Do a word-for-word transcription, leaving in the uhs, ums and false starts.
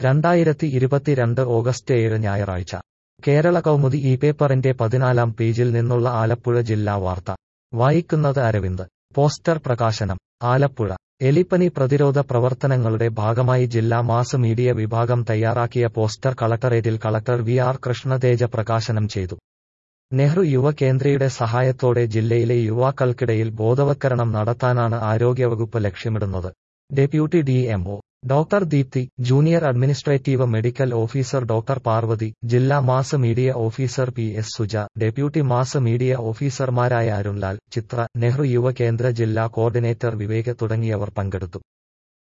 രണ്ടായിരത്തി ഇരുപത്തിരണ്ട് ഓഗസ്റ്റ് ഏഴ് ഞായറാഴ്ച കേരള കൗമുദി ഈ പേപ്പറിന്റെ പതിനാലാം പേജിൽ നിന്നുള്ള ആലപ്പുഴ ജില്ലാ വാർത്ത വായിക്കുന്നത് അരവിന്ദ്. പോസ്റ്റർ പ്രകാശനം ആലപ്പുഴ. എലിപ്പനി പ്രതിരോധ പ്രവർത്തനങ്ങളുടെ ഭാഗമായി ജില്ലാ മാസ് മീഡിയ വിഭാഗം തയ്യാറാക്കിയ പോസ്റ്റർ കളക്ടറേറ്റിൽ കളക്ടർ വി ആർ കൃഷ്ണതേജ പ്രകാശനം ചെയ്തു. നെഹ്റു യുവ കേന്ദ്രയുടെ സഹായത്തോടെ ജില്ലയിലെ യുവാക്കൾക്കിടയിൽ ബോധവത്കരണം നടത്താനാണ് ആരോഗ്യവകുപ്പ് ലക്ഷ്യമിടുന്നത്. Deputy D M O doctor Deepthi, junior administrative medical officer doctor Parvathy, ജില്ലാ mass media officer P S Suja, deputy mass media ഓഫീസർമാരായ അരുൺലാൽ, ചിത്ര, നെഹ്റു യുവ കേന്ദ്ര ജില്ലാ കോർഡിനേറ്റർ വിവേക് തുടങ്ങിയവർ പങ്കെടുത്തു.